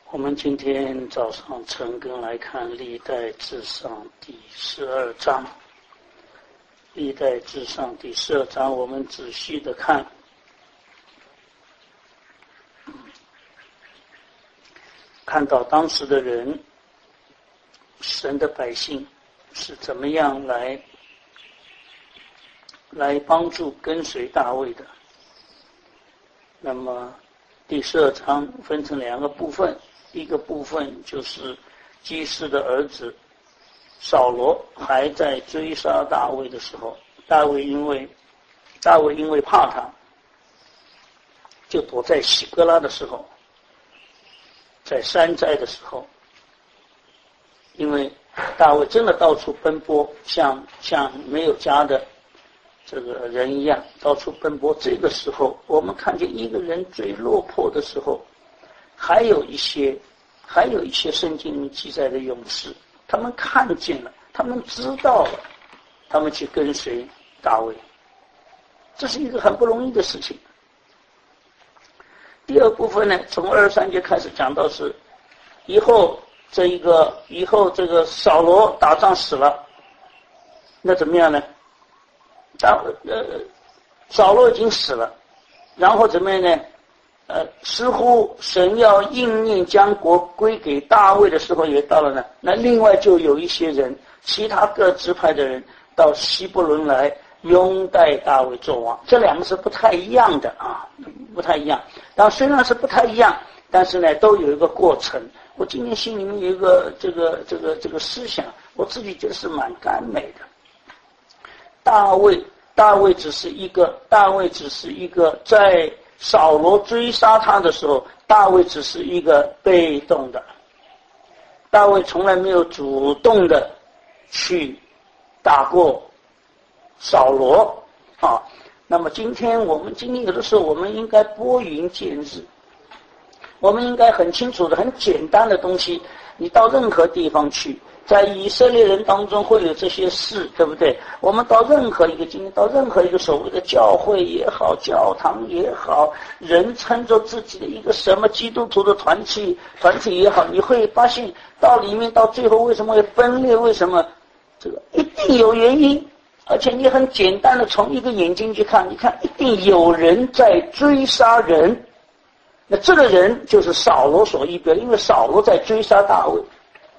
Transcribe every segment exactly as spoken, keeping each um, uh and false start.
我们今天早上晨更来看历代志上第十二章。历代志上第十二章，我们仔细的看，看到当时的人，神的百姓是怎么样来来帮助跟随大卫的。那么第十二章分成两个部分，一个部分就是基士的儿子扫罗还在追杀大卫的时候，大卫因为大卫因为怕他，就躲在喜哥拉的时候，在山寨的时候，因为大卫真的到处奔波，像像没有家的这个人一样到处奔波。这个时候我们看见一个人最落魄的时候，还有一些还有一些圣经里记载的勇士，他们看见了，他们知道了，他们去跟随大卫，这是一个很不容易的事情。第二部分呢，从二十三节开始讲到是以后这一个以后这个扫罗打仗死了，那怎么样呢？大呃扫罗已经死了，然后怎么样呢？呃，似乎神要应验将国归给大卫的时候也到了呢。那另外就有一些人，其他各支派的人到希伯伦来拥戴大卫做王，这两个是不太一样的啊，不太一样。但虽然是不太一样，但是呢，都有一个过程。我今天心里面有一个这个这个这个思想，我自己觉得是蛮甘美的。大卫，大卫只是一个，大卫只是一个在扫罗追杀他的时候，大卫只是一个被动的，大卫从来没有主动的去打过扫罗啊。那么今天我们今天有的时候我们应该拨云见日，我们应该很清楚的很简单的东西，你到任何地方去，在以色列人当中会有这些事，对不对？我们到任何一个今天到任何一个所谓的教会也好，教堂也好，人称作自己的一个什么基督徒的团体团体也好，你会发现到里面到最后为什么会分裂，为什么这个一定有原因。而且你很简单的从一个眼睛去看，你看一定有人在追杀人，那这个人就是扫罗所预表，因为扫罗在追杀大卫。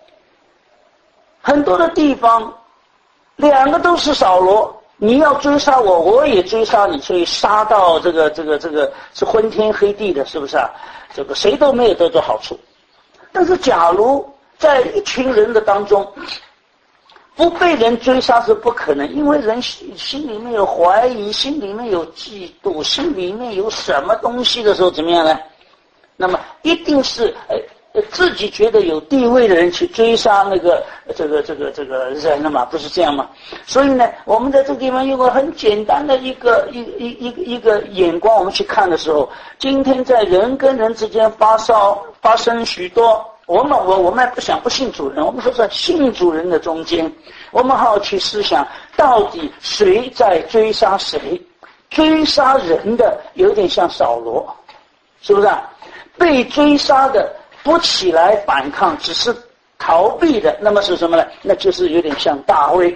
很多的地方两个都是扫罗，你要追杀我，我也追杀你，所以杀到这个这个这个是昏天黑地的，是不是啊？这个谁都没有得到好处。但是假如在一群人的当中不被人追杀是不可能，因为人心心里面有怀疑，心里面有嫉妒，心里面有什么东西的时候怎么样呢？那么一定是呃自己觉得有地位的人去追杀那个这个这个这个人了嘛，不是这样吗？所以呢，我们在这个地方用个很简单的一个一一一个一个眼光，我们去看的时候，今天在人跟人之间发烧发生许多。我们我我们不想不信主人，我们说在信主人的中间，我们好去思想到底谁在追杀谁。追杀人的有点像扫罗，是不是啊？被追杀的不起来反抗，只是逃避的，那么是什么呢？那就是有点像大卫。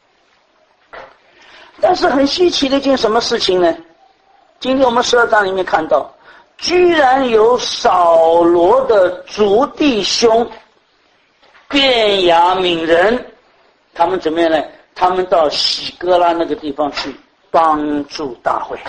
但是很稀奇的一件什么事情呢？今天我们十二章里面看到，居然有扫罗的族弟兄便雅悯人，他们怎么样呢？他们到喜哥拉那个地方去帮助大卫。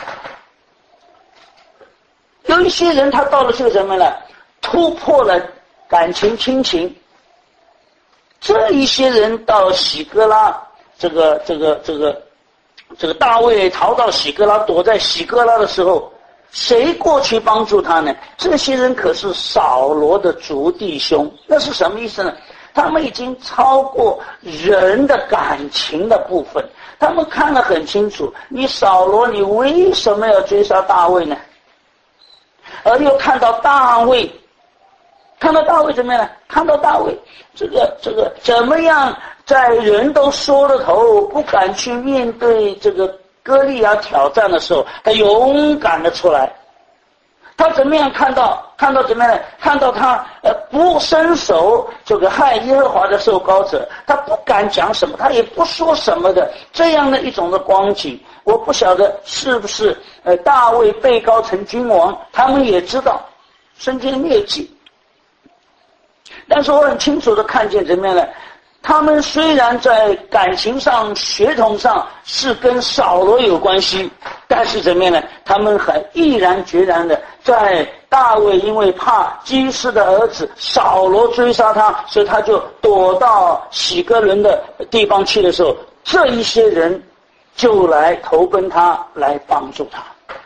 有一些人他到了这个什么呢？突破了感情亲情。这一些人到喜哥拉，这个这个这个这个大卫逃到喜哥拉，躲在喜哥拉的时候，谁过去帮助他呢？这些人可是扫罗的族弟兄。那是什么意思呢？他们已经超过人的感情的部分，他们看得很清楚，你扫罗你为什么要追杀大卫呢？而又看到大卫，看到大卫怎么样呢？看到大卫这个这个怎么样在人都缩了头不敢去面对这个歌利亚挑战的时候，他勇敢的出来， 他怎么样看到看到怎么样呢？看到他呃不伸手这个害耶和华的受膏者，他不敢讲什么，他也不说什么的这样的一种的光景。我不晓得是不是呃大卫被膏成君王，他们也知道圣经没有记，但是我很清楚的看见怎么样呢？他们虽然在感情上血统上是跟扫罗有关系，但是怎么样呢？他们很毅然决然的在大卫因为怕基士的儿子扫罗追杀他，所以他就躲到喜哥伦的地方去的时候，这一些人就来投奔他，来帮助他。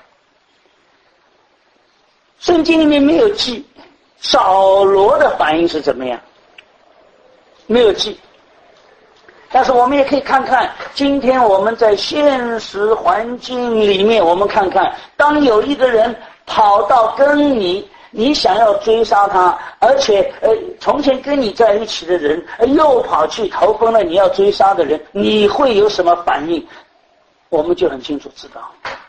圣经里面没有记扫罗的反应是怎么样，没有记。但是我们也可以看看今天我们在现实环境里面，我们看看当有一个人跑到跟你你想要追杀他，而且呃从前跟你在一起的人又跑去投奔了你要追杀的人，你会有什么反应？我们就很清楚知道。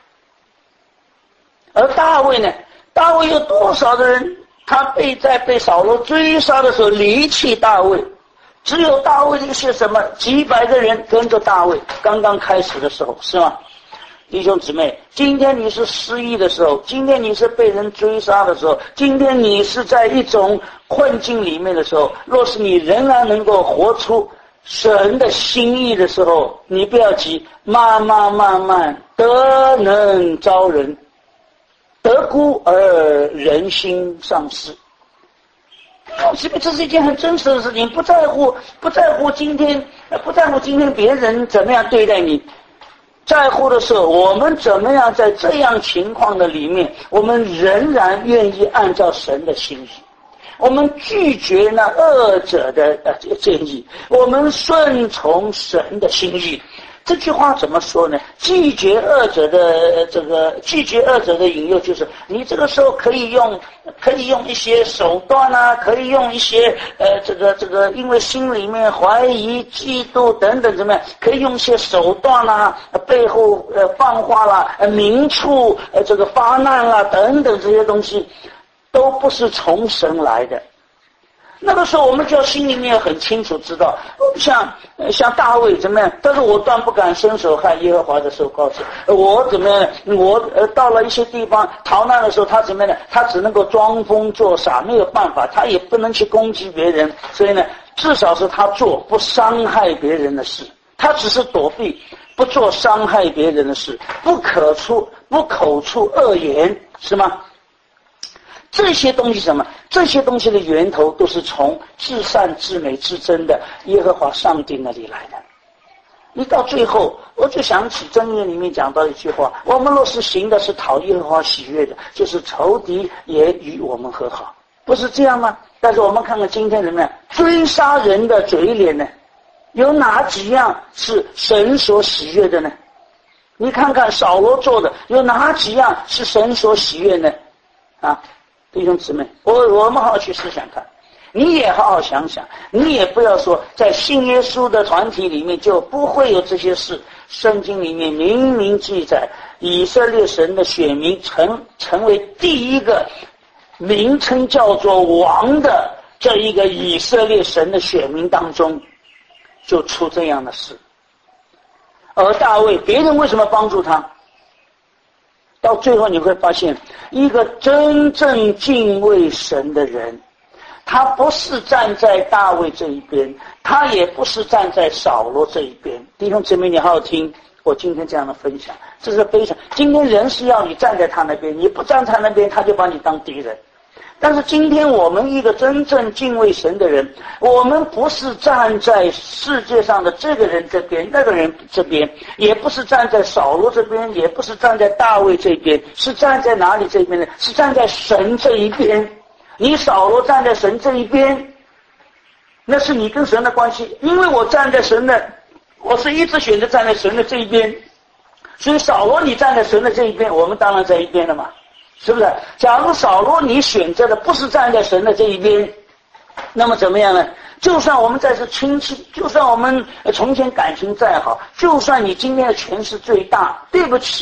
而大卫呢，大卫有多少的人他被在被扫罗追杀的时候离弃大卫，只有大卫这些什么几百个人跟着大卫，刚刚开始的时候，是吗？弟兄姊妹，今天你是失意的时候，今天你是被人追杀的时候，今天你是在一种困境里面的时候，若是你仍然能够活出神的心意的时候，你不要急，慢慢慢慢得能招人，得孤而人心丧失。这是一件很真实的事情，不在乎不在乎今天不在乎今天别人怎么样对待你，在乎的是我们怎么样在这样情况的里面，我们仍然愿意按照神的心意，我们拒绝那恶者的呃建议，我们顺从神的心意。这句话怎么说呢？拒绝恶者的这个拒绝恶者的引诱，就是你这个时候可以用可以用一些手段啊，可以用一些呃这个这个因为心里面怀疑嫉妒等等怎么样，可以用一些手段啊，背后呃放话啦，呃明处呃这个发难啦等等这些东西都不是从神来的。那个时候我们就心里面很清楚知道，像像大卫怎么样，但是我断不敢伸手害耶和华的受膏者。我怎么样，我呃到了一些地方逃难的时候，他怎么样呢？他只能够装疯作傻，没有办法，他也不能去攻击别人，所以呢至少是他做不伤害别人的事，他只是躲避，不做伤害别人的事，不可出不口出恶言，是吗？这些东西什么？这些东西的源头都是从至善至美至真的耶和华上帝那里来的。你到最后，我就想起箴言里面讲到一句话：我们若是行的是讨耶和华喜悦的，就是仇敌也与我们和好，不是这样吗？但是我们看看今天人们追杀人的嘴脸呢，有哪几样是神所喜悦的呢？你看看扫罗做的，有哪几样是神所喜悦呢？啊，弟兄姊妹，我我们好好去思想看，你也好好想想，你也不要说在信耶稣的团体里面就不会有这些事。圣经里面明明记载，以色列神的选民成成为第一个名称叫做王的这一个以色列神的选民当中，就出这样的事。而大卫，别人为什么帮助他？到最后你会发现，一个真正敬畏神的人，他不是站在大卫这一边，他也不是站在扫罗这一边。弟兄姊妹，你好好听我今天这样的分享，这是非常，今天人是要你站在他那边，你不站在那边，他就把你当敌人。但是今天我们一个真正敬畏神的人，我们不是站在世界上的这个人这边那个人这边，也不是站在扫罗这边，也不是站在大卫这边，是站在哪里这边呢？是站在神这一边。你扫罗站在神这一边，那是你跟神的关系，因为我站在神的，我是一直选择站在神的这一边，所以扫罗你站在神的这一边，我们当然在一边了嘛，是不是？假如扫罗你选择的不是站在神的这一边，那么怎么样呢？就算我们再是亲戚，就算我们从前感情再好，就算你今天的权势最大，对不起，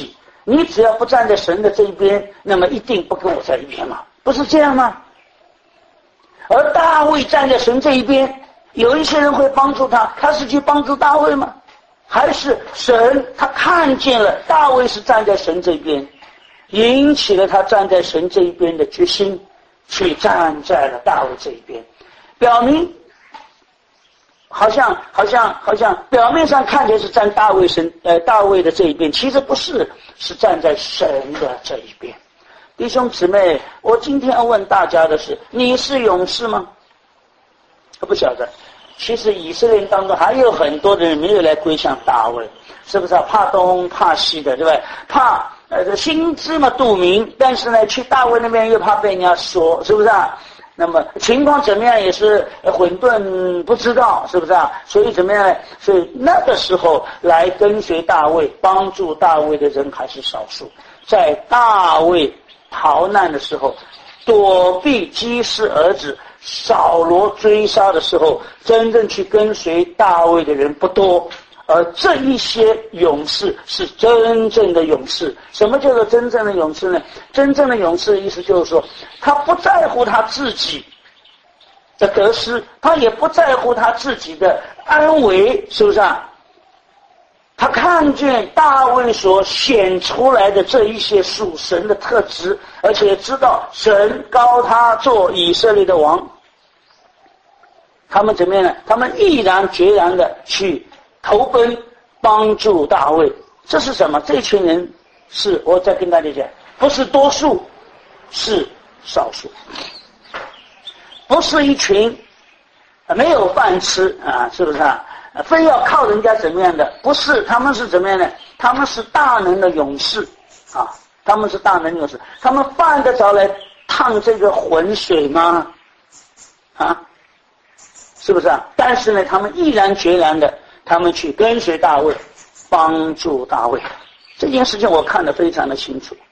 你只要不站在神的这一边，那么一定不跟我在一边嘛，不是这样吗？而大卫站在神这一边，有一些人会帮助他，他是去帮助大卫吗？还是神他看见了大卫是站在神这边，引起了他站在神这一边的决心，去站在了大卫这一边，表明好像好像好像表面上看起来是站大卫神呃大卫的这一边，其实不是，是站在神的这一边。弟兄姊妹，我今天要问大家的是，你是勇士吗？我不晓得。其实以色列人当中还有很多的人没有来归向大卫，是不是啊？怕东怕西的，对不对？怕呃心知嘛肚明，但是呢去大卫那边又怕被人家说，是不是啊？那么情况怎么样也是混沌不知道，是不是啊？所以怎么样呢？所以那个时候来跟随大卫帮助大卫的人还是少数。在大卫逃难的时候，躲避基士儿子扫罗追杀的时候，真正去跟随大卫的人不多，而这一些勇士是真正的勇士。什么叫做真正的勇士呢？真正的勇士的意思就是说，他不在乎他自己的得失，他也不在乎他自己的安危，是不是啊？他看见大卫所显出来的这一些属神的特质，而且知道神膏他做以色列的王，他们怎么样呢？他们毅然决然的去投奔帮助大卫。这是什么？这群人是，我再跟大家讲，不是多数，是少数，不是一群没有饭吃啊，是不是啊？非要靠人家怎么样的？不是，他们是怎么样的？他们是大能的勇士啊！他们是大能勇士，他们犯得着来烫这个浑水吗？啊，是不是啊？但是呢，他们毅然决然的，他们去跟随大卫，帮助大卫。这件事情我看得非常的清楚。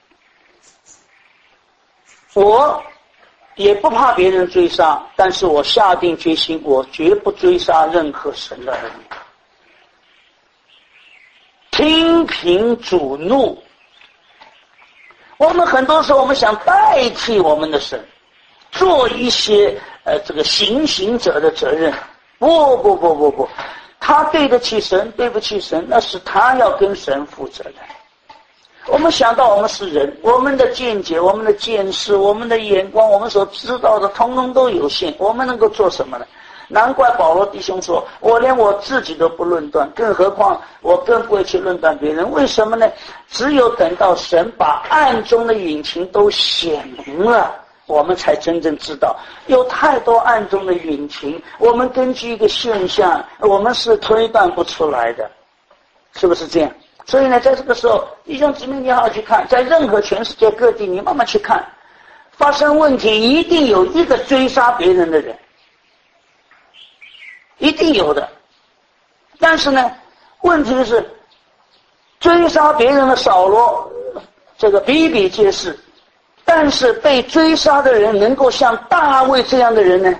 我也不怕别人追杀，但是我下定决心，我绝不追杀任何神的儿女。听凭主怒。我们很多时候我们想代替我们的神，做一些呃这个行刑者的责任。不不不不不，他对得起神，对不起神，那是他要跟神负责的。我们想到我们是人，我们的见解，我们的见识，我们的眼光，我们所知道的通通都有限，我们能够做什么呢？难怪保罗弟兄说，我连我自己都不论断，更何况我更不会去论断别人。为什么呢？只有等到神把暗中的隐情都显明了，我们才真正知道。有太多暗中的隐情，我们根据一个现象，我们是推断不出来的，是不是这样？所以呢，在这个时候，弟兄姊妹你好好去看，在任何全世界各地，你慢慢去看，发生问题一定有一个追杀别人的人，一定有的。但是呢，问题是追杀别人的扫罗，这个比比皆是，但是被追杀的人能够像大卫这样的人呢，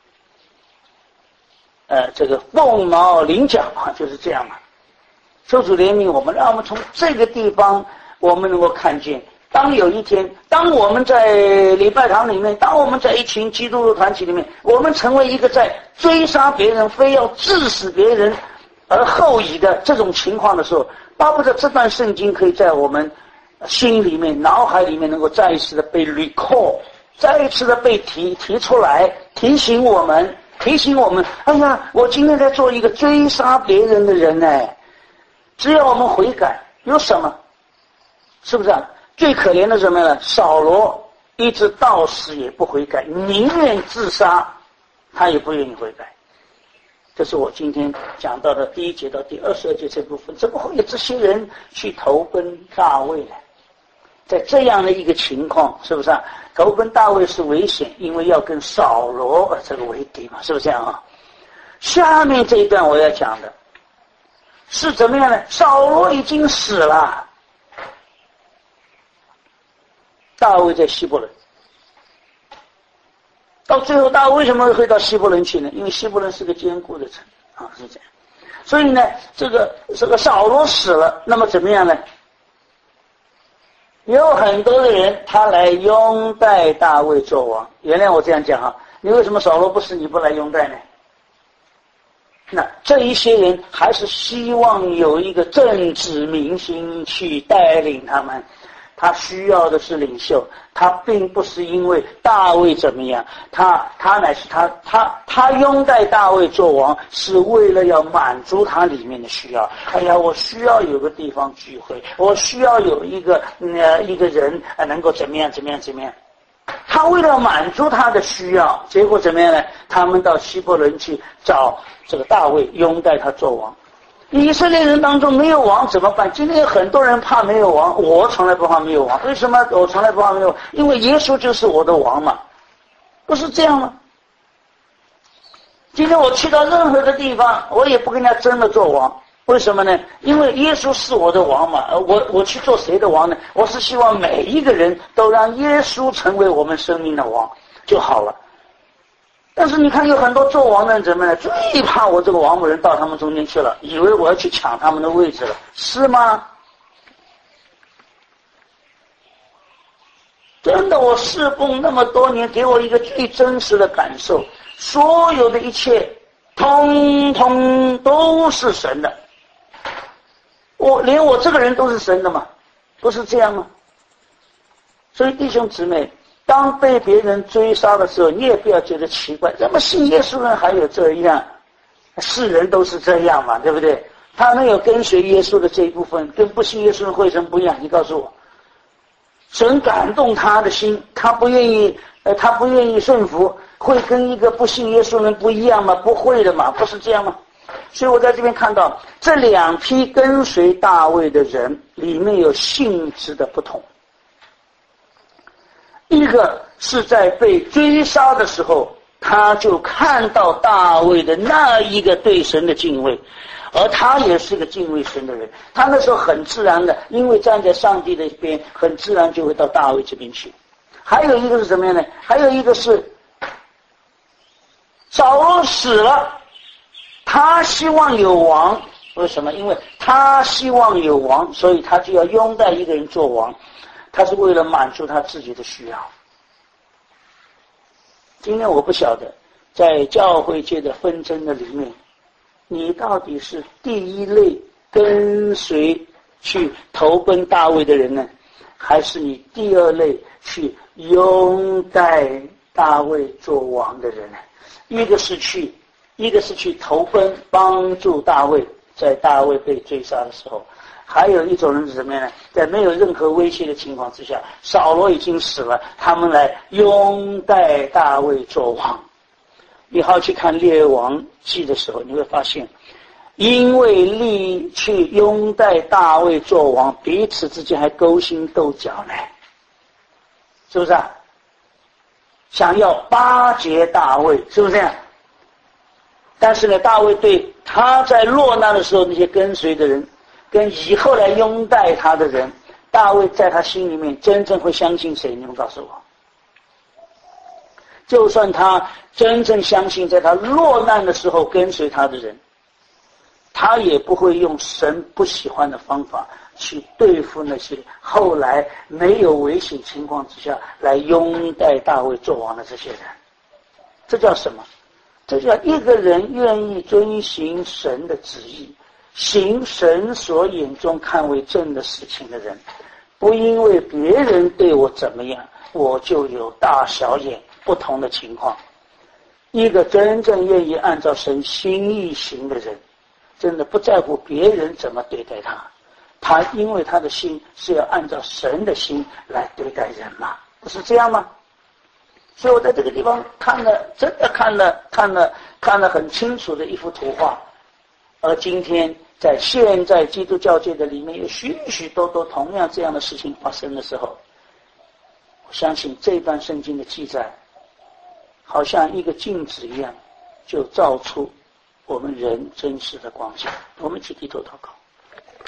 呃，这个凤毛麟角啊，就是这样嘛。求主怜悯我们，让我们从这个地方我们能够看见，当有一天，当我们在礼拜堂里面，当我们在一群基督徒团体里面，我们成为一个在追杀别人，非要致死别人而后已的这种情况的时候，巴不得这段圣经可以在我们心里面、脑海里面能够再一次的被 recall， 再一次的被提提出来，提醒我们，提醒我们，哎呀，我今天在做一个追杀别人的人呢。只要我们悔改，有什么？是不是啊？最可怜的是什么呢？扫罗一直到死也不悔改，宁愿自杀，他也不愿意悔改。这是我今天讲到的第一节到第二十二节这部分。怎么会有这些人去投奔大卫呢？在这样的一个情况，是不是啊？投奔大卫是危险，因为要跟扫罗这个为敌嘛，是不是这样啊？下面这一段我要讲的是怎么样呢？扫罗已经死了，大卫在希伯伦。到最后大卫为什么会到希伯伦去呢？因为希伯伦是个坚固的城啊，是这样。所以呢，这个这个扫罗死了，那么怎么样呢？ 有很多的人他来拥戴大卫做王。原谅我这样讲啊，你为什么扫罗不死你不来拥戴呢？那这一些人还是希望有一个政治明星去带领他们，他需要的是领袖，他并不是因为大卫怎么样，他他乃是他他他拥戴大卫做王，是为了要满足他里面的需要。哎呀，我需要有个地方聚会，我需要有一个呃一个人呃能够怎么样怎么样怎么样。他为了满足他的需要，结果怎么样呢？他们到希伯伦去找这个大卫，拥戴他做王。以色列人当中没有王怎么办？今天有很多人怕没有王，我从来不怕没有王。为什么我从来不怕没有王？因为耶稣就是我的王嘛，不是这样吗？今天我去到任何的地方，我也不跟人家争着做王。为什么呢？因为耶稣是我的王嘛，我我去做谁的王呢？我是希望每一个人都让耶稣成为我们生命的王就好了。但是你看有很多做王的人怎么呢？最怕我这个王母人到他们中间去了，以为我要去抢他们的位置了，是吗？真的，我侍奉那么多年，给我一个最真实的感受，所有的一切通通都是神的。我连我这个人都是神的嘛，不是这样吗？所以弟兄姊妹，当被别人追杀的时候，你也不要觉得奇怪，怎么信耶稣人还有这样？世人都是这样嘛，对不对？他们有跟随耶稣的这一部分，跟不信耶稣人会有什么不一样？你告诉我，神感动他的心，他不愿意，呃，他不愿意顺服，会跟一个不信耶稣人不一样吗？不会的嘛，不是这样吗？所以我在这边看到这两批跟随大卫的人里面有性质的不同。一个是在被追杀的时候，他就看到大卫的那一个对神的敬畏，而他也是个敬畏神的人，他那时候很自然的，因为站在上帝的一边，很自然就会到大卫这边去。还有一个是什么样呢？还有一个是扫罗死了，他希望有王，为什么？因为他希望有王，所以他就要拥戴一个人做王，他是为了满足他自己的需要。今天我不晓得在教会界的纷争的里面，你到底是第一类跟随去投奔大卫的人呢，还是你第二类去拥戴大卫做王的人呢？一个是去一个是去投奔帮助大卫，在大卫被追杀的时候。还有一种人是什么样呢？在没有任何威胁的情况之下，扫罗已经死了，他们来拥戴大卫做王。你好去看列王记的时候，你会发现因为立去拥戴大卫做王，彼此之间还勾心斗角呢，是不是啊？想要巴结大卫，是不是这样？但是呢，大卫对他在落难的时候那些跟随的人跟以后来拥戴他的人，大卫在他心里面真正会相信谁？你们告诉我。就算他真正相信在他落难的时候跟随他的人，他也不会用神不喜欢的方法去对付那些后来没有危险情况之下来拥戴大卫做王的这些人。这叫什么？这叫一个人愿意遵行神的旨意，行神所眼中看为正的事情的人，不因为别人对我怎么样，我就有大小眼不同的情况。一个真正愿意按照神心意行的人，真的不在乎别人怎么对待他，他因为他的心是要按照神的心来对待人嘛，不是这样吗？所以我在这个地方看了，真的看了看了看了很清楚的一幅图画。而今天在现在基督教界的里面有许许多多同样这样的事情发生的时候，我相信这段圣经的记载好像一个镜子一样，就照出我们人真实的光景。我们一起低头祷告。